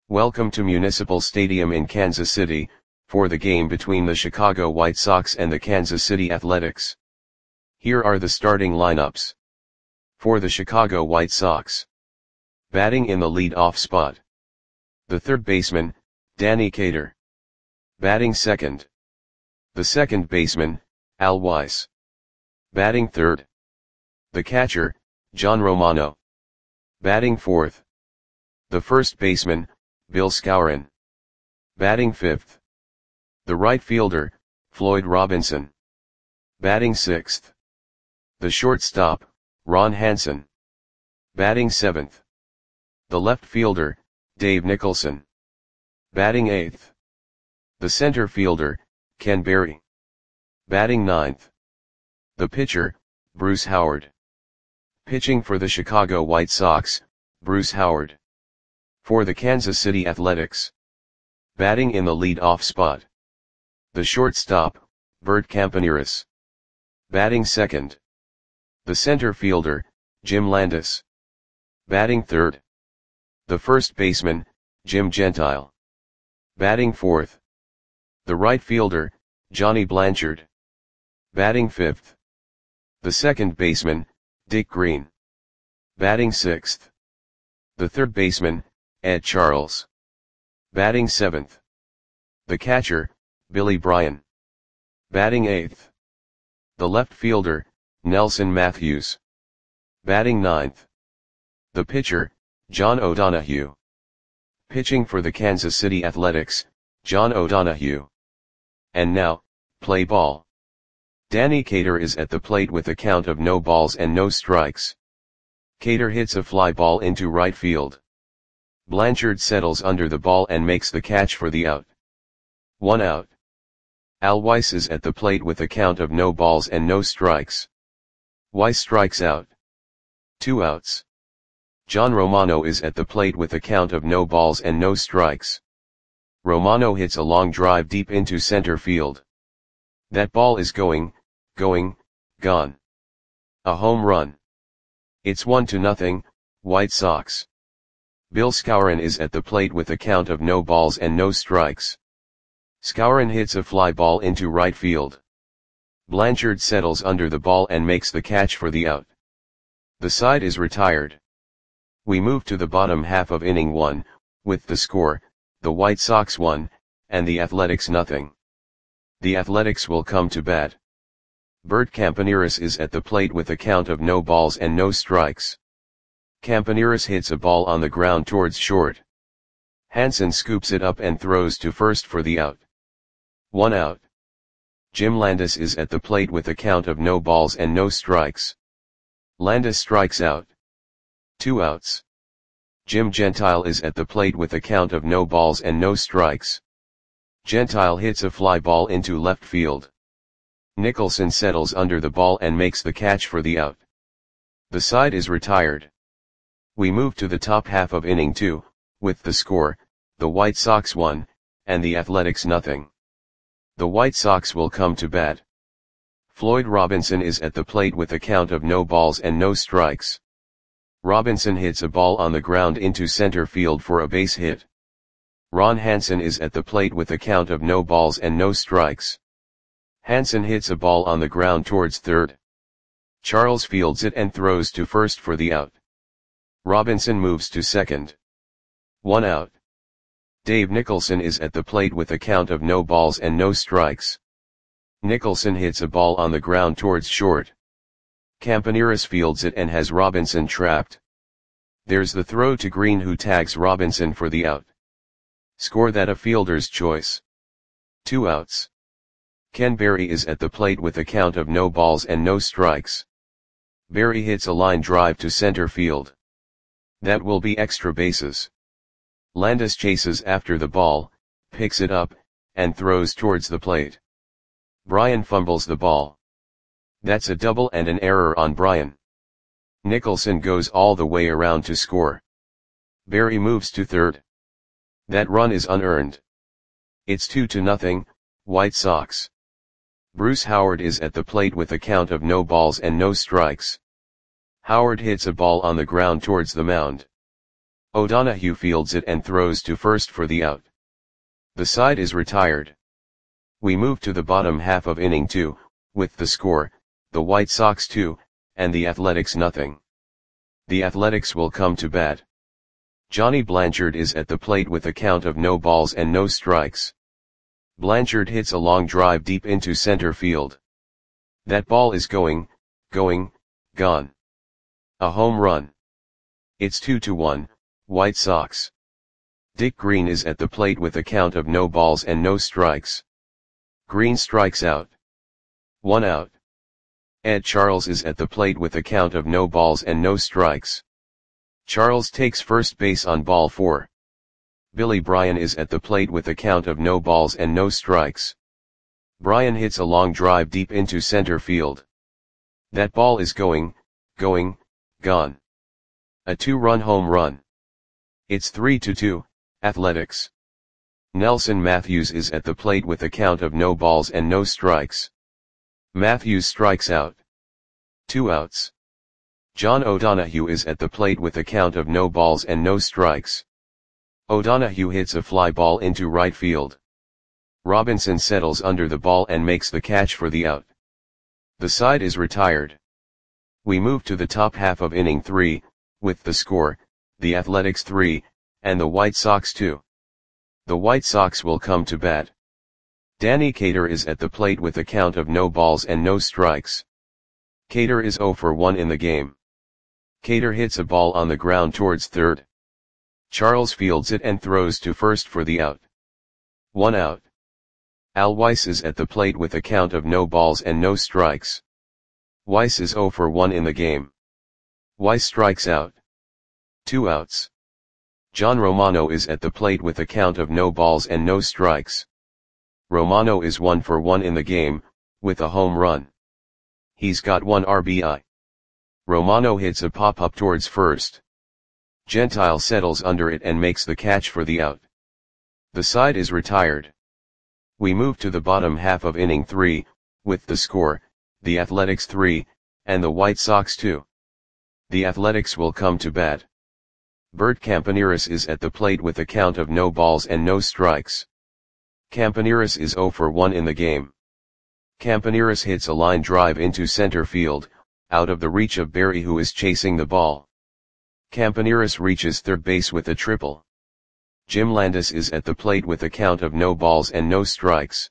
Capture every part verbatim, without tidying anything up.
Welcome to Municipal Stadium in Kansas City, for the game between the Chicago White Sox and the Kansas City Athletics. Here are the starting lineups. For the Chicago White Sox. Batting in the lead-off spot. The third baseman, Danny Cater. Batting second. The second baseman, Al Weiss. Batting third. The catcher, John Romano. Batting fourth. The first baseman, Bill Skowron. Batting fifth. The right fielder, Floyd Robinson. Batting sixth. The shortstop, Ron Hansen. Batting seventh. The left fielder, Dave Nicholson. Batting eighth. The center fielder, Ken Berry. Batting ninth. The pitcher, Bruce Howard. Pitching for the Chicago White Sox, Bruce Howard. For the Kansas City Athletics. Batting in the lead-off spot. The shortstop, Bert Campaneris. Batting second. The center fielder, Jim Landis. Batting third. The first baseman, Jim Gentile. Batting fourth. The right fielder, Johnny Blanchard. Batting fifth. The second baseman, Dick Green. Batting sixth. The third baseman, Ed Charles. Batting seventh. The catcher, Billy Bryan. Batting eighth. The left fielder, Nelson Matthews. Batting ninth. The pitcher, John O'Donohue. Pitching for the Kansas City Athletics, John O'Donohue. And now, play ball. Danny Cater is at the plate with a count of no balls and no strikes. Cater hits a fly ball into right field. Blanchard settles under the ball and makes the catch for the out. One out. Al Weiss is at the plate with a count of no balls and no strikes. Weiss strikes out. Two outs. John Romano is at the plate with a count of no balls and no strikes. Romano hits a long drive deep into center field. That ball is going, going, gone. A home run. It's one to nothing, White Sox. Bill Skowron is at the plate with a count of no balls and no strikes. Skowron hits a fly ball into right field. Blanchard settles under the ball and makes the catch for the out. The side is retired. We move to the bottom half of inning one, with the score, the White Sox one, and the Athletics nothing. The Athletics will come to bat. Bert Campaneris is at the plate with a count of no balls and no strikes. Campaneris hits a ball on the ground towards short. Hansen scoops it up and throws to first for the out. One out. Jim Landis is at the plate with a count of no balls and no strikes. Landis strikes out. Two outs. Jim Gentile is at the plate with a count of no balls and no strikes. Gentile hits a fly ball into left field. Nicholson settles under the ball and makes the catch for the out. The side is retired. We move to the top half of inning two, with the score, the White Sox one, and the Athletics nothing. The White Sox will come to bat. Floyd Robinson is at the plate with a count of no balls and no strikes. Robinson hits a ball on the ground into center field for a base hit. Ron Hansen is at the plate with a count of no balls and no strikes. Hansen hits a ball on the ground towards third. Charles fields it and throws to first for the out. Robinson moves to second. One out. Dave Nicholson is at the plate with a count of no balls and no strikes. Nicholson hits a ball on the ground towards short. Campaneris fields it and has Robinson trapped. There's the throw to Green, who tags Robinson for the out. Score that a fielder's choice. Two outs. Ken Berry is at the plate with a count of no balls and no strikes. Berry hits a line drive to center field. That will be extra bases. Landis chases after the ball, picks it up, and throws towards the plate. Bryan fumbles the ball. That's a double and an error on Bryan. Nicholson goes all the way around to score. Berry moves to third. That run is unearned. It's two to nothing, White Sox. Bruce Howard is at the plate with a count of no balls and no strikes. Howard hits a ball on the ground towards the mound. O'Donohue fields it and throws to first for the out. The side is retired. We move to the bottom half of inning two, with the score, the White Sox two, and the Athletics nothing. The Athletics will come to bat. Johnny Blanchard is at the plate with a count of no balls and no strikes. Blanchard hits a long drive deep into center field. That ball is going, going, gone. A home run. It's two to one, White Sox. Dick Green is at the plate with a count of no balls and no strikes. Green strikes out. One out. Ed Charles is at the plate with a count of no balls and no strikes. Charles takes first base on ball four. Billy Bryan is at the plate with a count of no balls and no strikes. Bryan hits a long drive deep into center field. That ball is going, going, gone. A two-run home run. It's three to two, Athletics. Nelson Matthews is at the plate with a count of no balls and no strikes. Matthews strikes out. Two outs. John O'Donohue is at the plate with a count of no balls and no strikes. O'Donohue hits a fly ball into right field. Robinson settles under the ball and makes the catch for the out. The side is retired. We move to the top half of inning three, with the score, the Athletics three, and the White Sox two. The White Sox will come to bat. Danny Cater is at the plate with a count of no balls and no strikes. Cater is oh for one in the game. Cater hits a ball on the ground towards third. Charles fields it and throws to first for the out. One out. Al Weiss is at the plate with a count of no balls and no strikes. Weiss is oh for one in the game. Weiss strikes out. Two outs. John Romano is at the plate with a count of no balls and no strikes. Romano is one for one in the game, with a home run. He's got one R B I. Romano hits a pop-up towards first. Gentile settles under it and makes the catch for the out. The side is retired. We move to the bottom half of inning three, with the score, the Athletics three, and the White Sox two. The Athletics will come to bat. Bert Campaneris is at the plate with a count of no balls and no strikes. Campaneris is oh for one in the game. Campaneris hits a line drive into center field, out of the reach of Berry, who is chasing the ball. Campaneris reaches third base with a triple. Jim Landis is at the plate with a count of no balls and no strikes.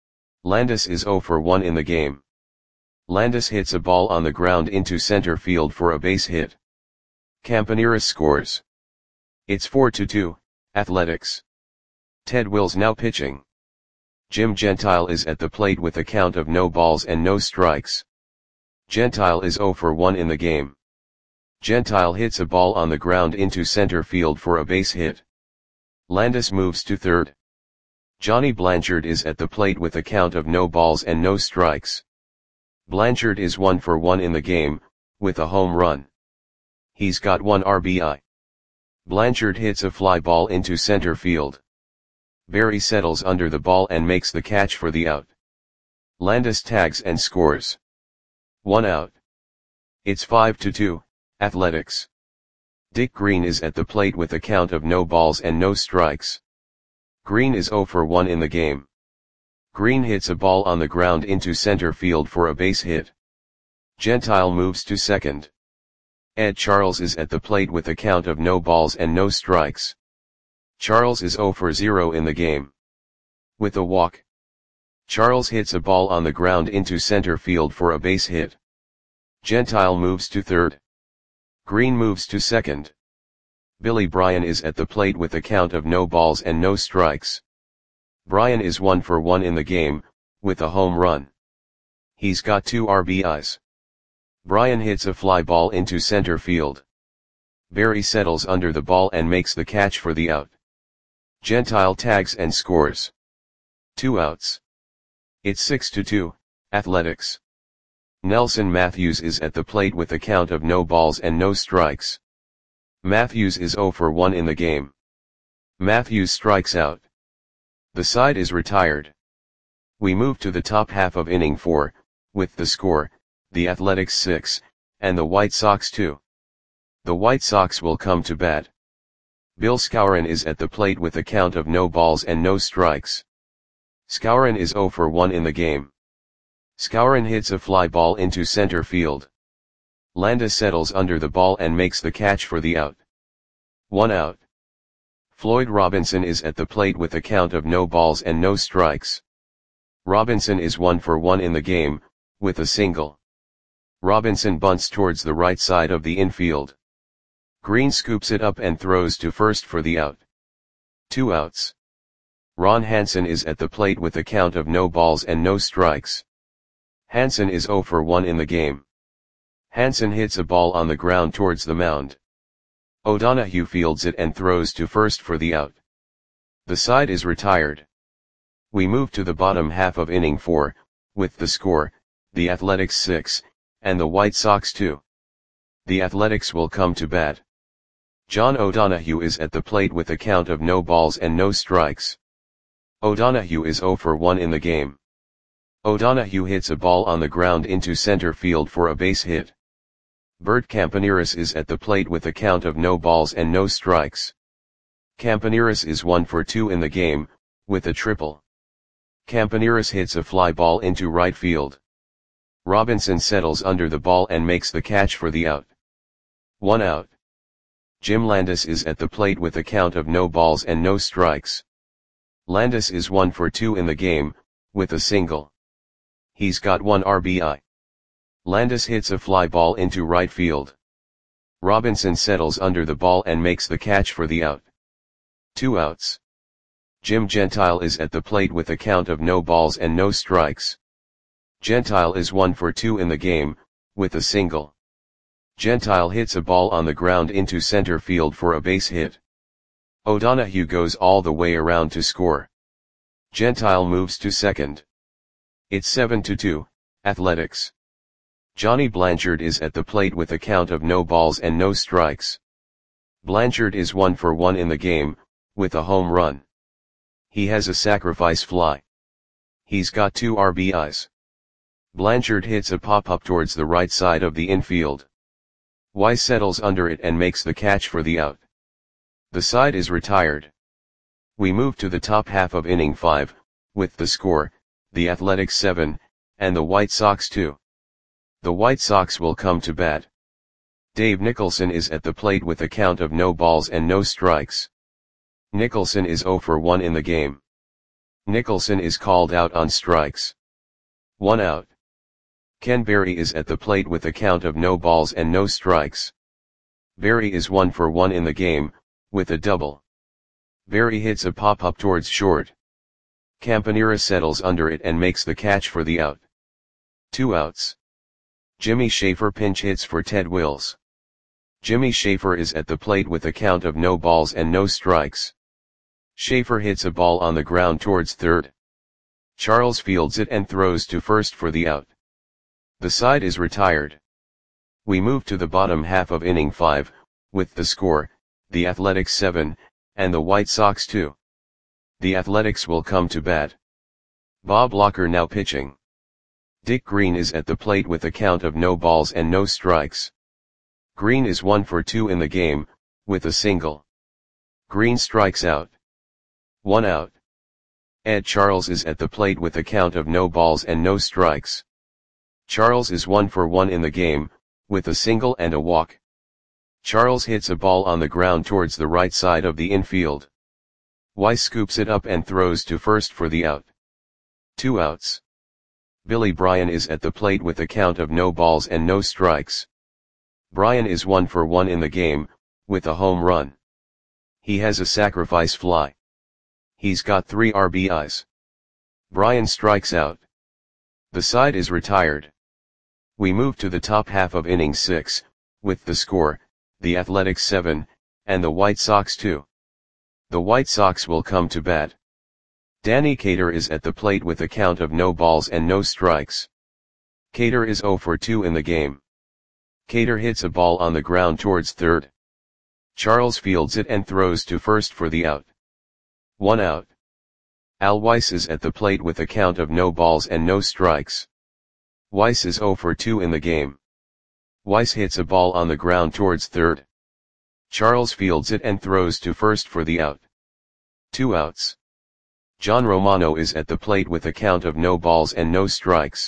Landis is oh for one in the game. Landis hits a ball on the ground into center field for a base hit. Campaneris scores. It's four to two, Athletics. Ted Wills now pitching. Jim Gentile is at the plate with a count of no balls and no strikes. Gentile is oh for one in the game. Gentile hits a ball on the ground into center field for a base hit. Landis moves to third. Johnny Blanchard is at the plate with a count of no balls and no strikes. Blanchard is one for one in the game, with a home run. He's got one R B I. Blanchard hits a fly ball into center field. Berry settles under the ball and makes the catch for the out. Landis tags and scores. One out. It's five to two, Athletics. Dick Green is at the plate with a count of no balls and no strikes. Green is oh for one in the game. Green hits a ball on the ground into center field for a base hit. Gentile moves to second. Ed Charles is at the plate with a count of no balls and no strikes. Charles is oh for zero in the game. With a walk. Charles hits a ball on the ground into center field for a base hit. Gentile moves to third. Green moves to second. Billy Bryan is at the plate with a count of no balls and no strikes. Bryan is one for one in the game, with a home run. He's got two R B Is. Bryan hits a fly ball into center field. Berry settles under the ball and makes the catch for the out. Gentile tags and scores. Two outs. It's six to two, Athletics. Nelson Matthews is at the plate with a count of no balls and no strikes. Matthews is oh for one in the game. Matthews strikes out. The side is retired. We move to the top half of inning four, with the score, the Athletics six, and the White Sox two. The White Sox will come to bat. Bill Skowron is at the plate with a count of no balls and no strikes. Skowron is zero for one in the game. Skowron hits a fly ball into center field. Landis settles under the ball and makes the catch for the out. One out. Floyd Robinson is at the plate with a count of no balls and no strikes. Robinson is one for one in the game, with a single. Robinson bunts towards the right side of the infield. Green scoops it up and throws to first for the out. Two outs. Ron Hansen is at the plate with a count of no balls and no strikes. Hansen is zero for one in the game. Hansen hits a ball on the ground towards the mound. O'Donohue fields it and throws to first for the out. The side is retired. We move to the bottom half of inning four, with the score, the Athletics six, and the White Sox two. The Athletics will come to bat. John O'Donohue is at the plate with a count of no balls and no strikes. O'Donohue is zero for one in the game. O'Donohue hits a ball on the ground into center field for a base hit. Bert Campaneris is at the plate with a count of no balls and no strikes. Campaneris is one for two in the game, with a triple. Campaneris hits a fly ball into right field. Robinson settles under the ball and makes the catch for the out. One out. Jim Landis is at the plate with a count of no balls and no strikes. Landis is one for two in the game, with a single. He's got one R B I. Landis hits a fly ball into right field. Robinson settles under the ball and makes the catch for the out. Two outs. Jim Gentile is at the plate with a count of no balls and no strikes. Gentile is one for two in the game, with a single. Gentile hits a ball on the ground into center field for a base hit. O'Donohue goes all the way around to score. Gentile moves to second. It's seven to two, Athletics. Johnny Blanchard is at the plate with a count of no balls and no strikes. Blanchard is one for one in the game, with a home run. He has a sacrifice fly. He's got two R B Is. Blanchard hits a pop-up towards the right side of the infield. Weiss settles under it and makes the catch for the out. The side is retired. We move to the top half of inning five, with the score, the Athletics seven, and the White Sox two. The White Sox will come to bat. Dave Nicholson is at the plate with a count of no balls and no strikes. Nicholson is zero for one in the game. Nicholson is called out on strikes. One out. Ken Berry is at the plate with a count of no balls and no strikes. Berry is one for one in the game, with a double. Berry hits a pop-up towards short. Campanera settles under it and makes the catch for the out. Two outs. Jimmy Schaefer pinch hits for Ted Wills. Jimmy Schaefer is at the plate with a count of no balls and no strikes. Schaefer hits a ball on the ground towards third. Charles fields it and throws to first for the out. The side is retired. We move to the bottom half of inning five, with the score, the Athletics seven, and the White Sox two. The Athletics will come to bat. Bob Locker now pitching. Dick Green is at the plate with a count of no balls and no strikes. Green is one for two in the game, with a single. Green strikes out. One out. Ed Charles is at the plate with a count of no balls and no strikes. Charles is one for one in the game, with a single and a walk. Charles hits a ball on the ground towards the right side of the infield. Weiss scoops it up and throws to first for the out. Two outs. Billy Bryan is at the plate with a count of no balls and no strikes. Bryan is one for one in the game, with a home run. He has a sacrifice fly. He's got three R B Is. Bryan strikes out. The side is retired. We move to the top half of inning six, with the score, the Athletics seven, and the White Sox two. The White Sox will come to bat. Danny Cater is at the plate with a count of no balls and no strikes. Cater is zero for two in the game. Cater hits a ball on the ground towards third. Charles fields it and throws to first for the out. One out. Al Weiss is at the plate with a count of no balls and no strikes. Weiss is zero for two in the game. Weiss hits a ball on the ground towards third. Charles fields it and throws to first for the out. Two outs. John Romano is at the plate with a count of no balls and no strikes.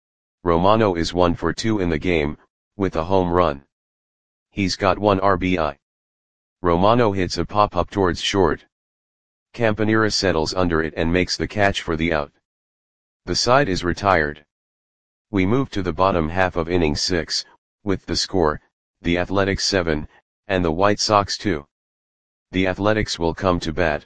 Romano is one for two in the game, with a home run. He's got one R B I. Romano hits a pop-up towards short. Campanera settles under it and makes the catch for the out. The side is retired. We move to the bottom half of inning six, with the score, the Athletics seven, and the White Sox two. The Athletics will come to bat.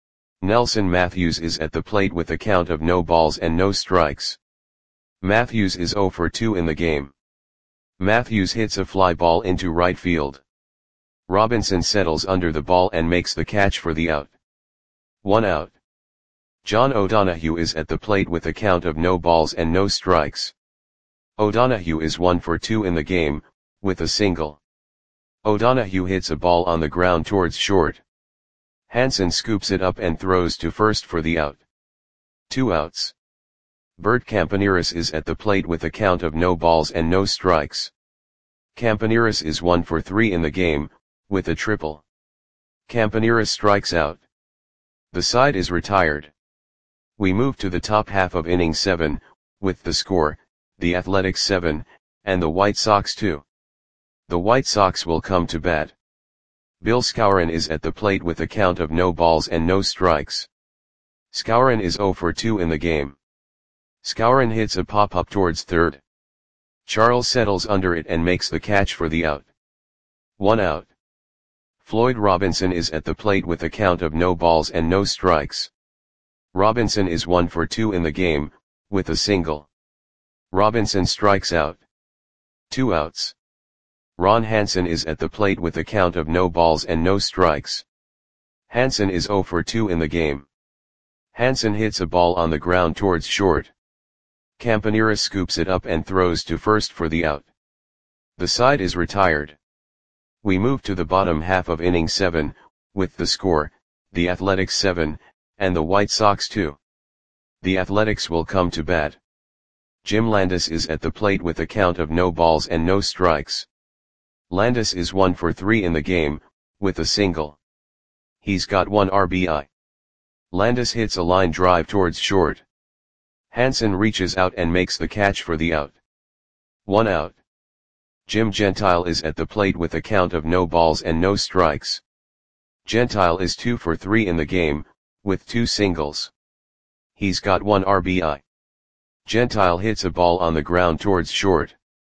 Nelson Matthews is at the plate with a count of no balls and no strikes. Matthews is oh for two in the game. Matthews hits a fly ball into right field. Robinson settles under the ball and makes the catch for the out. One out. John O'Donohue is at the plate with a count of no balls and no strikes. O'Donohue is one for two in the game, with a single. O'Donohue hits a ball on the ground towards short. Hansen scoops it up and throws to first for the out. Two outs. Bert Campaneris is at the plate with a count of no balls and no strikes. Campaneris is one for three in the game, with a triple. Campaneris strikes out. The side is retired. We move to the top half of inning seven, with the score, the Athletics seven, and the White Sox two. The White Sox will come to bat. Bill Skowron is at the plate with a count of no balls and no strikes. Skowron is oh for two in the game. Skowron hits a pop-up towards third. Charles settles under it and makes the catch for the out. One out. Floyd Robinson is at the plate with a count of no balls and no strikes. Robinson is one for two in the game, with a single. Robinson strikes out. Two outs. Ron Hansen is at the plate with a count of no balls and no strikes. Hansen is oh for two in the game. Hansen hits a ball on the ground towards short. Campanera scoops it up and throws to first for the out. The side is retired. We move to the bottom half of inning seven, with the score, the Athletics seven, and the White Sox two. The Athletics will come to bat. Jim Landis is at the plate with a count of no balls and no strikes. Landis is one for three in the game, with a single. He's got one R B I. Landis hits a line drive towards short. Hansen reaches out and makes the catch for the out. One out. Jim Gentile is at the plate with a count of no balls and no strikes. Gentile is two for three in the game, with two singles. He's got one R B I. Gentile hits a ball on the ground towards short.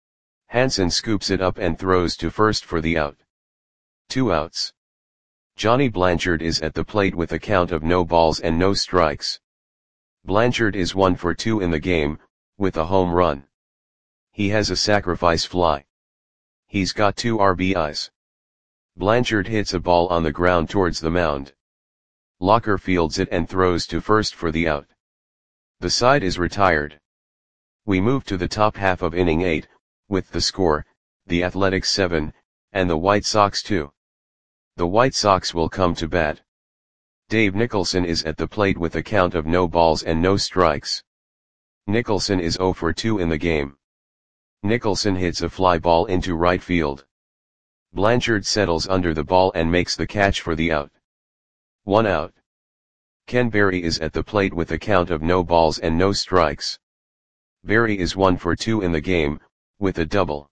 Hansen scoops it up and throws to first for the out. Two outs. Johnny Blanchard is at the plate with a count of no balls and no strikes. Blanchard is one for two in the game, with a home run. He has a sacrifice fly. He's got two R B Is. Blanchard hits a ball on the ground towards the mound. Locker fields it and throws to first for the out. The side is retired. We move to the top half of inning eight, with the score, the Athletics seven, and the White Sox two. The White Sox will come to bat. Dave Nicholson is at the plate with a count of no balls and no strikes. Nicholson is oh for two in the game. Nicholson hits a fly ball into right field. Blanchard settles under the ball and makes the catch for the out. One out. Ken Berry is at the plate with a count of no balls and no strikes. Berry is one for two in the game, with a double.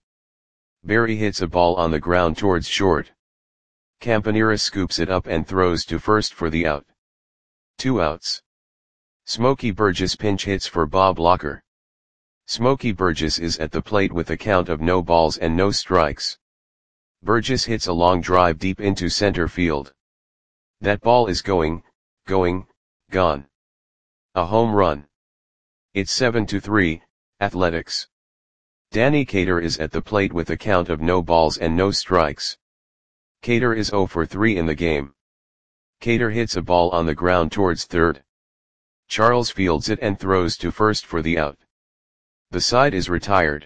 Berry hits a ball on the ground towards short. Campanera scoops it up and throws to first for the out. Two outs. Smokey Burgess pinch hits for Bob Locker. Smokey Burgess is at the plate with a count of no balls and no strikes. Burgess hits a long drive deep into center field. That ball is going, going, gone. A home run. It's seven to three, Athletics. Danny Cater is at the plate with a count of no balls and no strikes. Cater is oh for three in the game. Cater hits a ball on the ground towards third. Charles fields it and throws to first for the out. The side is retired.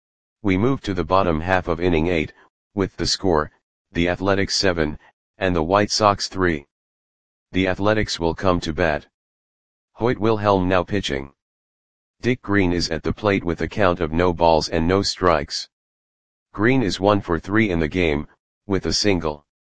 We move to the bottom half of inning eight, with the score, the Athletics seven, and the White Sox three. The Athletics will come to bat. Hoyt Wilhelm now pitching. Dick Green is at the plate with a count of no balls and no strikes. Green is one for three in the game, with a single.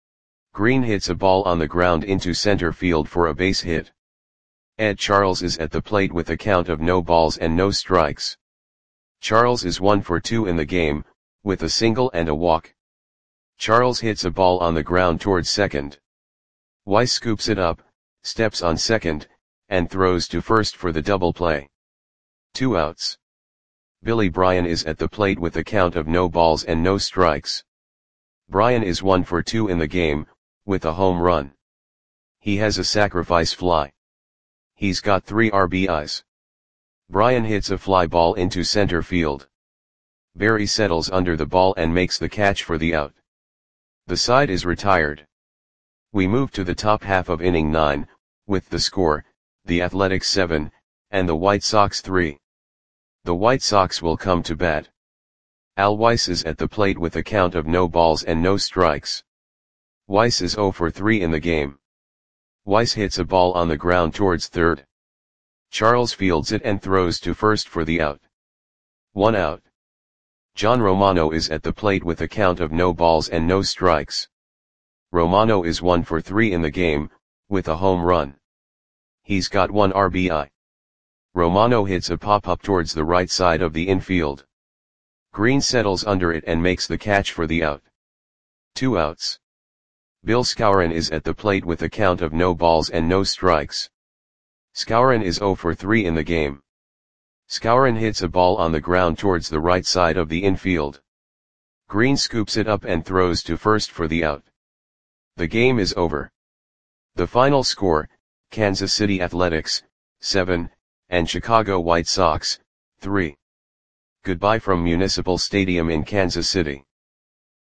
Green hits a ball on the ground into center field for a base hit. Ed Charles is at the plate with a count of no balls and no strikes. Charles is one for two in the game, with a single and a walk. Charles hits a ball on the ground towards second. Weiss scoops it up, steps on second, and throws to first for the double play. Two outs. Billy Bryan is at the plate with a count of no balls and no strikes. Bryan is one for two in the game, with a home run. He has a sacrifice fly. He's got three R B Is. Bryan hits a fly ball into center field. Barry settles under the ball and makes the catch for the out. The side is retired. We move to the top half of inning nine, with the score, the Athletics seven, and the White Sox three. The White Sox will come to bat. Al Weiss is at the plate with a count of no balls and no strikes. Weiss is zero for three in the game. Weiss hits a ball on the ground towards third. Charles fields it and throws to first for the out. One out. John Romano is at the plate with a count of no balls and no strikes. Romano is one for three in the game, with a home run. He's got one R B I. Romano hits a pop-up towards the right side of the infield. Green settles under it and makes the catch for the out. Two outs. Bill Skowron is at the plate with a count of no balls and no strikes. Skowron is zero for three in the game. Skowron hits a ball on the ground towards the right side of the infield. Green scoops it up and throws to first for the out. The game is over. The final score, Kansas City Athletics, seven, and Chicago White Sox, three. Goodbye from Municipal Stadium in Kansas City.